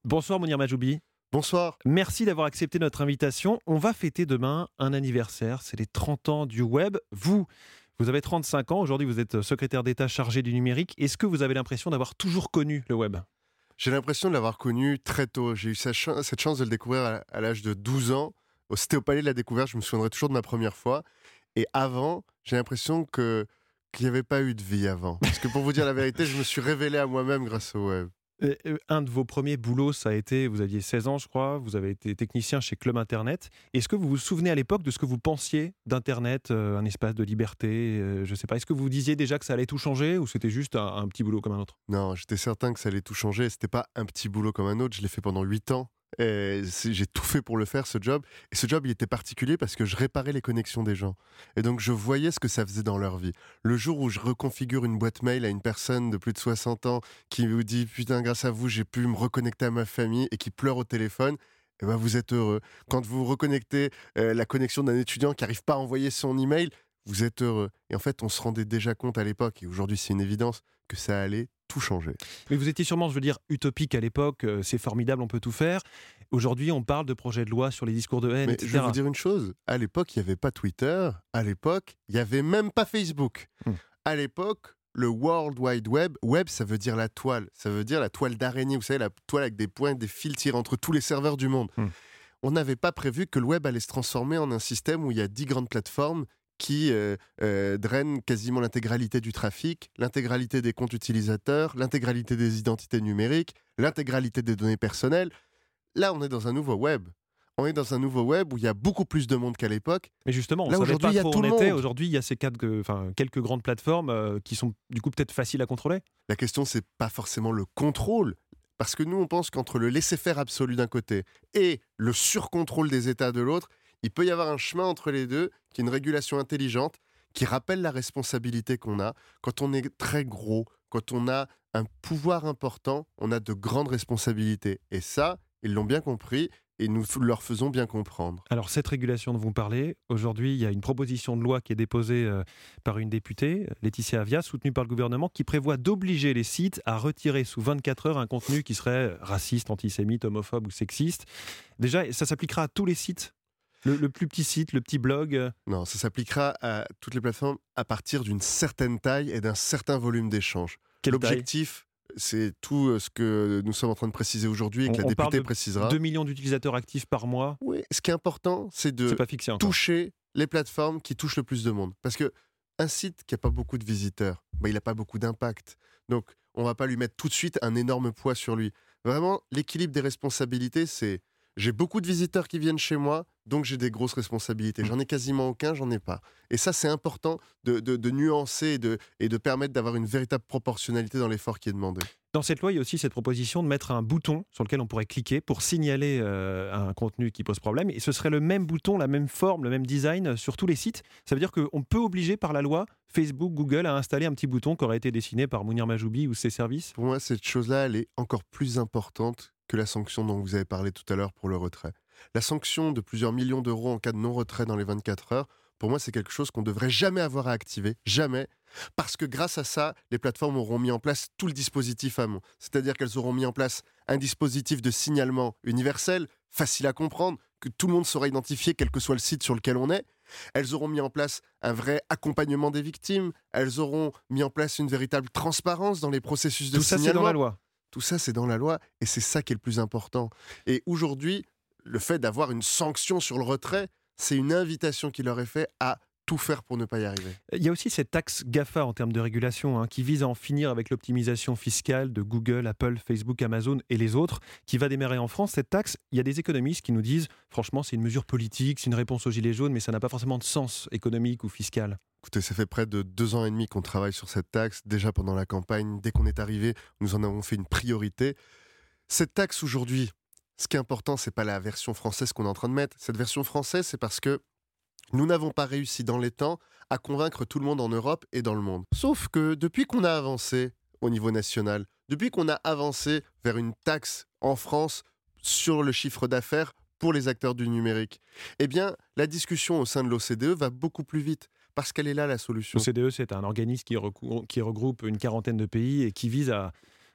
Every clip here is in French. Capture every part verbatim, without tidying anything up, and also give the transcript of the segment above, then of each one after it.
Bonsoir Mounir Majoubi. Bonsoir. Merci d'avoir accepté notre invitation. On va fêter demain un anniversaire, c'est les trente ans du web. Vous, vous avez trente-cinq ans, aujourd'hui vous êtes secrétaire d'État chargé du numérique. Est-ce que vous avez l'impression d'avoir toujours connu le web ? J'ai l'impression de l'avoir connu très tôt. J'ai eu cette chance, cette chance de le découvrir à, à l'âge de douze ans. C'était au Palais de la Découverte, je me souviendrai toujours de ma première fois. Et avant, j'ai l'impression que, qu'il n'y avait pas eu de vie avant. Parce que pour vous dire la vérité, je me suis révélé à moi-même grâce au web. Euh, euh, Un de vos premiers boulots, ça a été, vous aviez seize ans je crois, vous avez été technicien chez Club Internet. Est-ce que vous vous souvenez à l'époque de ce que vous pensiez d'Internet, euh, un espace de liberté, euh, je ne sais pas, est-ce que vous vous disiez déjà que ça allait tout changer ou c'était juste un, un petit boulot comme un autre ? Non, j'étais certain que ça allait tout changer. C'était pas un petit boulot comme un autre. Je l'ai fait pendant huit ans. Et j'ai tout fait pour le faire, ce job. Et ce job, il était particulier parce que je réparais les connexions des gens. Et donc, je voyais ce que ça faisait dans leur vie. Le jour où je reconfigure une boîte mail à une personne de plus de soixante ans qui vous dit « Putain, grâce à vous, j'ai pu me reconnecter à ma famille » et qui pleure au téléphone, eh ben, vous êtes heureux. Quand vous reconnectez euh, la connexion d'un étudiant qui n'arrive pas à envoyer son email, vous êtes heureux. Et en fait, on se rendait déjà compte à l'époque, et aujourd'hui c'est une évidence, que ça allait tout changer. Mais vous étiez sûrement, je veux dire, utopique à l'époque, euh, c'est formidable, on peut tout faire. Aujourd'hui, on parle de projets de loi sur les discours de haine, Mais et cetera. je vais vous dire une chose, à l'époque, il n'y avait pas Twitter, à l'époque, il n'y avait même pas Facebook. Hmm. À l'époque, le World Wide Web, web ça veut dire la toile, ça veut dire la toile d'araignée, vous savez, la toile avec des points, des fils tirés entre tous les serveurs du monde. Hmm. On n'avait pas prévu que le web allait se transformer en un système où il y a dix grandes plateformes qui euh, euh, drainent quasiment l'intégralité du trafic, l'intégralité des comptes utilisateurs, l'intégralité des identités numériques, l'intégralité des données personnelles. Là, on est dans un nouveau web. On est dans un nouveau web où il y a beaucoup plus de monde qu'à l'époque. Mais justement, on Là, ne savait aujourd'hui, pas il y a trop où tout on le était. monde. Aujourd'hui, il y a ces quatre, euh, enfin, quelques grandes plateformes euh, qui sont du coup peut-être faciles à contrôler. La question, c'est pas forcément le contrôle. Parce que nous, on pense qu'entre le laisser-faire absolu d'un côté et le surcontrôle des États de l'autre, il peut y avoir un chemin entre les deux, qui est une régulation intelligente, qui rappelle la responsabilité qu'on a. Quand on est très gros, quand on a un pouvoir important, on a de grandes responsabilités. Et ça, ils l'ont bien compris et nous leur faisons bien comprendre. Alors, cette régulation dont vous parlez, aujourd'hui, il y a une proposition de loi qui est déposée euh, par une députée, Laetitia Avia, soutenue par le gouvernement, qui prévoit d'obliger les sites à retirer sous vingt-quatre heures un contenu qui serait raciste, antisémite, homophobe ou sexiste. Déjà, ça s'appliquera à tous les sites ? Le, le plus petit site, le petit blog euh... Non, ça s'appliquera à toutes les plateformes à partir d'une certaine taille et d'un certain volume d'échange. Quelle L'objectif, c'est tout ce que nous sommes en train de préciser aujourd'hui et que on, la on parle députée de précisera. deux millions d'utilisateurs actifs par mois. Oui, ce qui est important, c'est de C'est pas fixé encore. toucher les plateformes qui touchent le plus de monde. Parce que un site qui n'a pas beaucoup de visiteurs, bah, il n'a pas beaucoup d'impact. Donc, on ne va pas lui mettre tout de suite un énorme poids sur lui. Vraiment, l'équilibre des responsabilités, c'est j'ai beaucoup de visiteurs qui viennent chez moi, donc j'ai des grosses responsabilités. J'en ai quasiment aucun, j'en ai pas. Et ça, c'est important de, de, de nuancer et de, et de permettre d'avoir une véritable proportionnalité dans l'effort qui est demandé. Dans cette loi, il y a aussi cette proposition de mettre un bouton sur lequel on pourrait cliquer pour signaler euh, un contenu qui pose problème. Et ce serait le même bouton, la même forme, le même design sur tous les sites. Ça veut dire qu'on peut obliger par la loi Facebook, Google à installer un petit bouton qui aurait été dessiné par Mounir Majoubi ou ses services. Pour moi, cette chose-là, elle est encore plus importante que la sanction dont vous avez parlé tout à l'heure pour le retrait. La sanction de plusieurs millions d'euros en cas de non-retrait dans les vingt-quatre heures, pour moi, c'est quelque chose qu'on ne devrait jamais avoir à activer, jamais, parce que grâce à ça, les plateformes auront mis en place tout le dispositif amont. C'est-à-dire qu'elles auront mis en place un dispositif de signalement universel, facile à comprendre, que tout le monde saura identifier quel que soit le site sur lequel on est. Elles auront mis en place un vrai accompagnement des victimes. Elles auront mis en place une véritable transparence dans les processus de Tout ça, signalement. c'est dans la loi. Tout ça, c'est dans la loi et c'est ça qui est le plus important. Et aujourd'hui, le fait d'avoir une sanction sur le retrait, c'est une invitation qui leur est faite à tout faire pour ne pas y arriver. Il y a aussi cette taxe GAFA en termes de régulation hein, qui vise à en finir avec l'optimisation fiscale de Google, Apple, Facebook, Amazon et les autres qui va démarrer en France. Cette taxe, il y a des économistes qui nous disent franchement c'est une mesure politique, c'est une réponse aux gilets jaunes mais ça n'a pas forcément de sens économique ou fiscal. Écoutez, ça fait près de deux ans et demi qu'on travaille sur cette taxe. Déjà pendant la campagne, dès qu'on est arrivé, nous en avons fait une priorité. Cette taxe aujourd'hui, ce qui est important, c'est pas la version française qu'on est en train de mettre. Cette version française, c'est parce que nous n'avons pas réussi dans les temps à convaincre tout le monde en Europe et dans le monde. Sauf que depuis qu'on a avancé au niveau national, depuis qu'on a avancé vers une taxe en France sur le chiffre d'affaires pour les acteurs du numérique, eh bien, la discussion au sein de l'O C D E va beaucoup plus vite. Parce qu'elle est là la solution. L'O C D E, c'est un organisme qui, recou- qui regroupe une quarantaine de pays et qui vise à,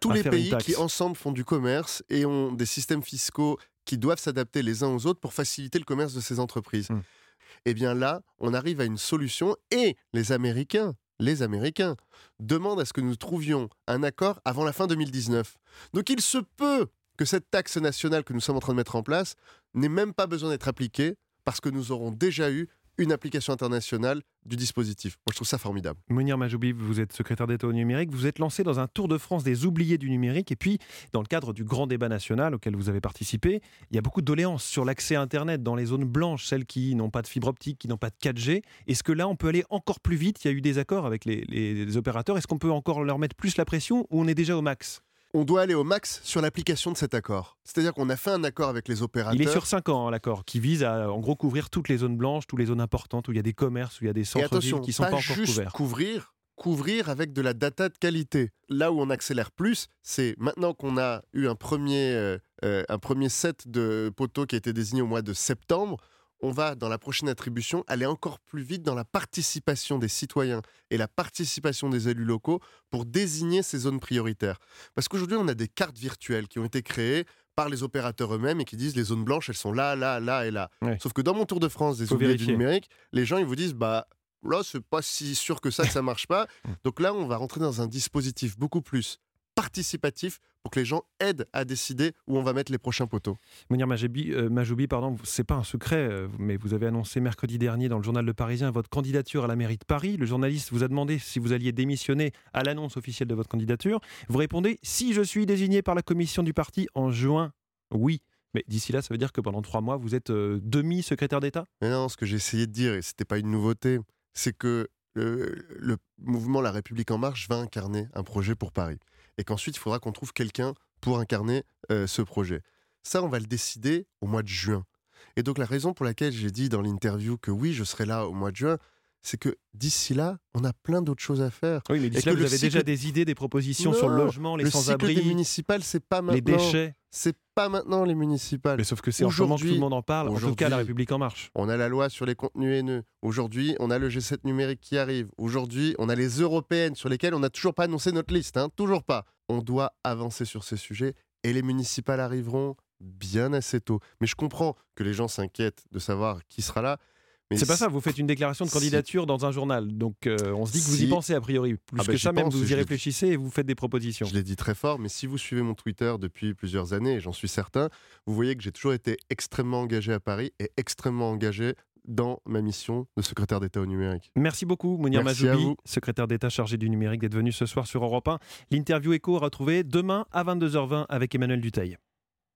tous à les faire une pays taxe. qui ensemble font du commerce et ont des systèmes fiscaux qui doivent s'adapter les uns aux autres pour faciliter le commerce de ces entreprises. Mm. Et bien là, on arrive à une solution et les Américains, les Américains demandent à ce que nous trouvions un accord avant la fin deux mille dix-neuf. Donc il se peut que cette taxe nationale que nous sommes en train de mettre en place n'ait même pas besoin d'être appliquée parce que nous aurons déjà eu une application internationale du dispositif. Moi, je trouve ça formidable. Mounir Majoubi, vous êtes secrétaire d'État au numérique. Vous êtes lancé dans un tour de France des oubliés du numérique. Et puis, dans le cadre du grand débat national auquel vous avez participé, il y a beaucoup de doléances sur l'accès à Internet dans les zones blanches, celles qui n'ont pas de fibre optique, qui n'ont pas de quatre G. Est-ce que là, on peut aller encore plus vite? Il y a eu des accords avec les, les, les opérateurs. Est-ce qu'on peut encore leur mettre plus la pression ou on est déjà au max? On doit aller au max sur l'application de cet accord. C'est-à-dire qu'on a fait un accord avec les opérateurs. Il est sur cinq ans, hein, l'accord, qui vise à en gros couvrir toutes les zones blanches, toutes les zones importantes où il y a des commerces, où il y a des centres-villes qui ne sont pas, pas encore juste couverts. couvrir, couvrir avec de la data de qualité. Là où on accélère plus, c'est maintenant qu'on a eu un premier, euh, euh, un premier set de poteaux qui a été désigné au mois de septembre. On va, dans la prochaine attribution, aller encore plus vite dans la participation des citoyens et la participation des élus locaux pour désigner ces zones prioritaires. Parce qu'aujourd'hui, on a des cartes virtuelles qui ont été créées par les opérateurs eux-mêmes et qui disent les zones blanches, elles sont là, là, là et là. Ouais. Sauf que dans mon tour de France des Faut oubliés du vérifier. numérique, les gens, ils vous disent, bah là, c'est pas si sûr que ça que ça marche pas. Donc là, on va rentrer dans un dispositif beaucoup plus participatif pour que les gens aident à décider où on va mettre les prochains poteaux. Mounir Majoubi, euh, Majoubi, pardon, c'est pas un secret, euh, mais vous avez annoncé mercredi dernier dans le journal Le Parisien votre candidature à la mairie de Paris. Le journaliste vous a demandé si vous alliez démissionner à l'annonce officielle de votre candidature. Vous répondez « Si je suis désigné par la commission du parti en juin, oui ». Mais d'ici là, ça veut dire que pendant trois mois, vous êtes euh, demi-secrétaire d'État? Mais non, ce que j'ai essayé de dire, et c'était pas une nouveauté, c'est que le, le mouvement La République En Marche va incarner un projet pour Paris. Et qu'ensuite, il faudra qu'on trouve quelqu'un pour incarner euh, ce projet. Ça, on va le décider au mois de juin. Et donc, la raison pour laquelle j'ai dit dans l'interview que oui, je serai là au mois de juin, c'est que d'ici là, on a plein d'autres choses à faire. Oui, mais d'ici là, que vous le avez cycle- déjà des idées, des propositions Non, sur le logement, les Le cycle des sans-abri, municipales, c'est pas maintenant. les déchets. C'est pas maintenant les municipales. Mais sauf que c'est en ce moment que tout le Aujourd'hui- monde en parle, en tout cas aujourd'hui- La République En Marche. On a la loi sur les contenus haineux. Aujourd'hui, on a le G sept numérique qui arrive. Aujourd'hui, on a les européennes sur lesquelles on n'a toujours pas annoncé notre liste. Hein, toujours pas. On doit avancer sur ces sujets et les municipales arriveront bien assez tôt. Mais je comprends que les gens s'inquiètent de savoir qui sera là. Mais C'est pas si- ça, vous faites une déclaration de si- candidature dans un journal. Donc euh, on se dit que vous y Si- pensez a priori. Plus Ah bah, que j'y ça, même pense, vous je y l'ai dit. réfléchissez et vous faites des propositions. Je l'ai dit très fort, mais si vous suivez mon Twitter depuis plusieurs années, et j'en suis certain, vous voyez que j'ai toujours été extrêmement engagé à Paris et extrêmement engagé dans ma mission de secrétaire d'État au numérique. Merci beaucoup, Mounir Merci à Majoubi, vous. secrétaire d'État chargé du numérique, d'être venu ce soir sur Europe un. L'interview Écho à retrouver demain à vingt-deux heures vingt avec Emmanuel Dutheil.